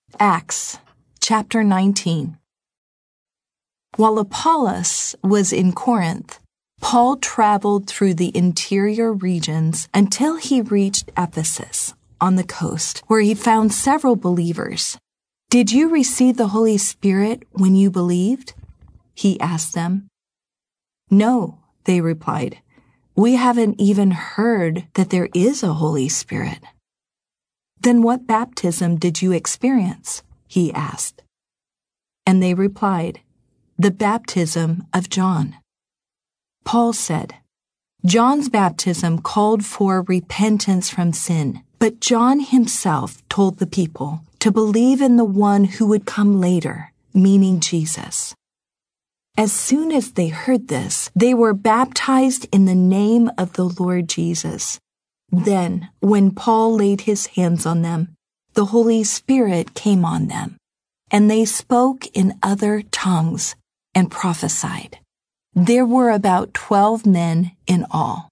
Acts chapter 19. While Apollos was in Corinth, Paul traveled through the interior regions until he reached Ephesus on the coast, where he found several believers. "Did you receive the Holy Spirit when you believed?" he asked them. "No," they replied. "We haven't even heard that there is a Holy Spirit." "Then what baptism did you experience?" he asked. And they replied, "The baptism of John." Paul said, "John's baptism called for repentance from sin, but John himself told the people to believe in the one who would come later, meaning Jesus." As soon as they heard this, they were baptized in the name of the Lord Jesus. Then, when Paul laid his hands on them, the Holy Spirit came on them, and they spoke in other tongues and prophesied. There were about 12 men in all.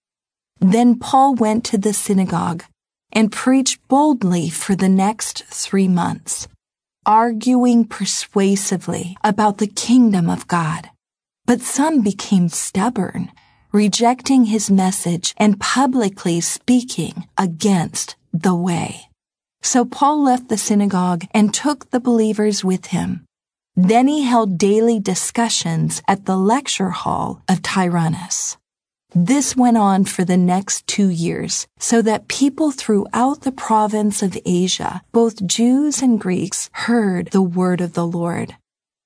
Then Paul went to the synagogue and preached boldly for the next 3 months, arguing persuasively about the kingdom of God. But some became stubborn, rejecting his message and publicly speaking against the way. So Paul left the synagogue and took the believers with him. Then he held daily discussions at the lecture hall of Tyrannus. This went on for the next 2 years, so that people throughout the province of Asia, both Jews and Greeks, heard the word of the Lord.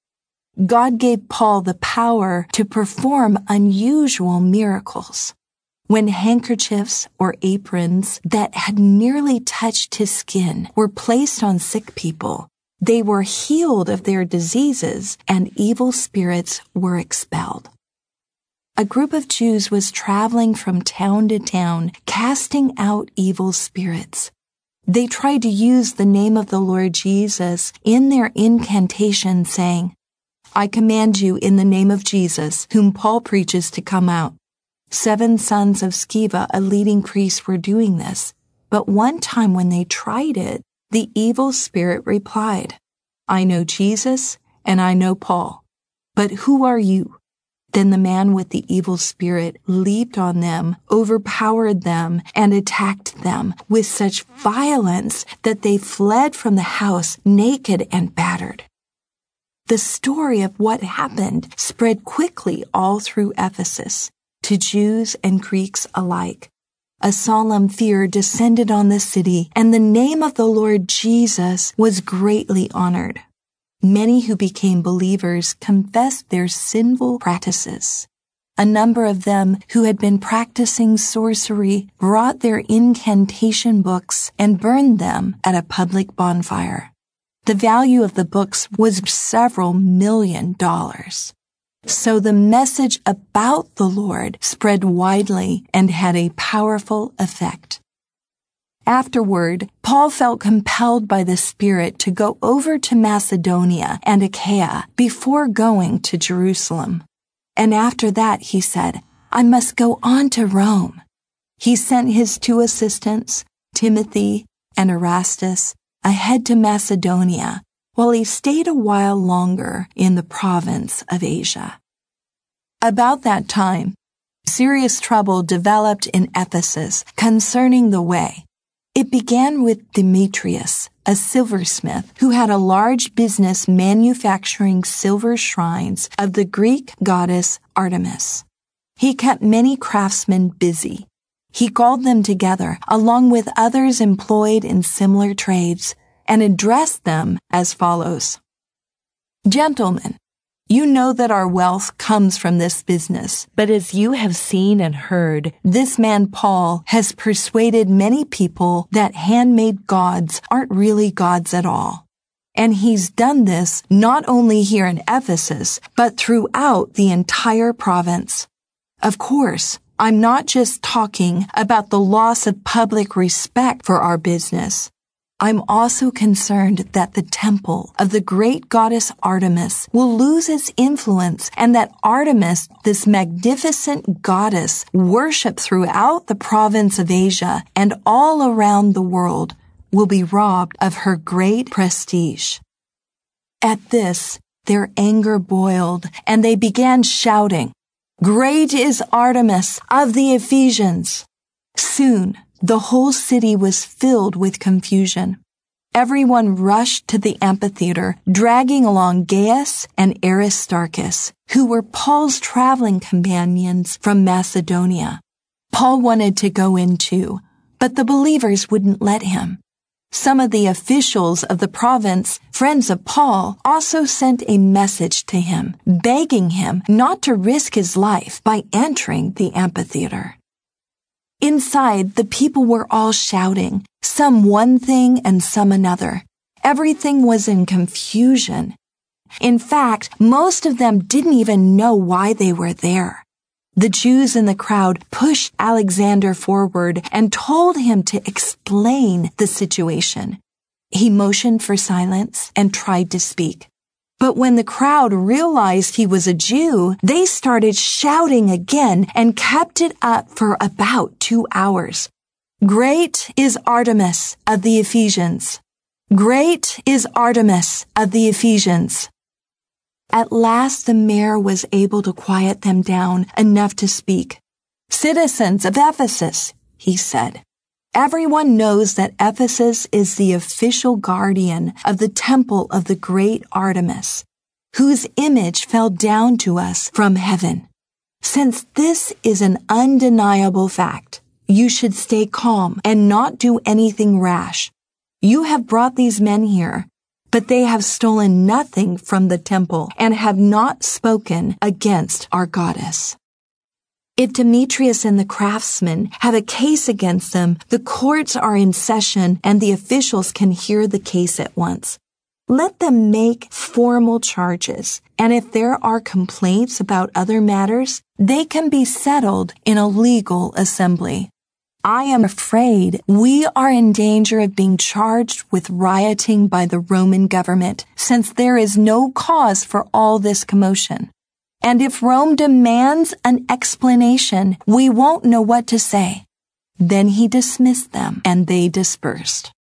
God gave Paul the power to perform unusual miracles. When handkerchiefs or aprons that had nearly touched his skin were placed on sick people, they were healed of their diseases and evil spirits were expelled. A group of Jews was traveling from town to town, casting out evil spirits. They tried to use the name of the Lord Jesus in their incantation, saying, "I command you in the name of Jesus, whom Paul preaches, to come out." 7 sons of Sceva, a leading priest, were doing this. But one time when they tried it, the evil spirit replied, "I know Jesus and I know Paul, but who are you?" Then the man with the evil spirit leaped on them, overpowered them, and attacked them with such violence that they fled from the house naked and battered. The story of what happened spread quickly all through Ephesus, to Jews and Greeks alike. A solemn fear descended on the city, and the name of the Lord Jesus was greatly honored. Many who became believers confessed their sinful practices. A number of them who had been practicing sorcery brought their incantation books and burned them at a public bonfire. The value of the books was several $million. So the message about the Lord spread widely and had a powerful effect. Afterward, Paul felt compelled by the Spirit to go over to Macedonia and Achaia before going to Jerusalem. And after that, he said, "I must go on to Rome." He sent his 2 assistants, Timothy and Erastus, ahead to Macedonia, while he stayed a while longer in the province of Asia. About that time, serious trouble developed in Ephesus concerning the way. It began with Demetrius, a silversmith who had a large business manufacturing silver shrines of the Greek goddess Artemis. He kept many craftsmen busy. He called them together, along with others employed in similar trades, and addressed them as follows. "Gentlemen, you know that our wealth comes from this business, but as you have seen and heard, this man Paul has persuaded many people that handmade gods aren't really gods at all. And he's done this not only here in Ephesus, but throughout the entire province. Of course, I'm not just talking about the loss of public respect for our business. I'm also concerned that the temple of the great goddess Artemis will lose its influence, and that Artemis, this magnificent goddess worshipped throughout the province of Asia and all around the world, will be robbed of her great prestige." At this, their anger boiled, and they began shouting, "Great is Artemis of the Ephesians!" Soon, the whole city was filled with confusion. Everyone rushed to the amphitheater, dragging along Gaius and Aristarchus, who were Paul's traveling companions from Macedonia. Paul wanted to go in too, but the believers wouldn't let him. Some of the officials of the province, friends of Paul, also sent a message to him, begging him not to risk his life by entering the amphitheater. Inside, the people were all shouting, some one thing and some another. Everything was in confusion. In fact, most of them didn't even know why they were there. The Jews in the crowd pushed Alexander forward and told him to explain the situation. He motioned for silence and tried to speak. But when the crowd realized he was a Jew, they started shouting again and kept it up for about 2 hours. "Great is Artemis of the Ephesians! Great is Artemis of the Ephesians!" At last the mayor was able to quiet them down enough to speak. "Citizens of Ephesus," he said, "everyone knows that Ephesus is the official guardian of the temple of the great Artemis, whose image fell down to us from heaven. Since this is an undeniable fact, you should stay calm and not do anything rash. You have brought these men here, but they have stolen nothing from the temple and have not spoken against our goddess. If Demetrius and the craftsmen have a case against them, the courts are in session and the officials can hear the case at once. Let them make formal charges, and if there are complaints about other matters, they can be settled in a legal assembly. I am afraid we are in danger of being charged with rioting by the Roman government, since there is no cause for all this commotion. And if Rome demands an explanation, we won't know what to say." Then he dismissed them, and they dispersed.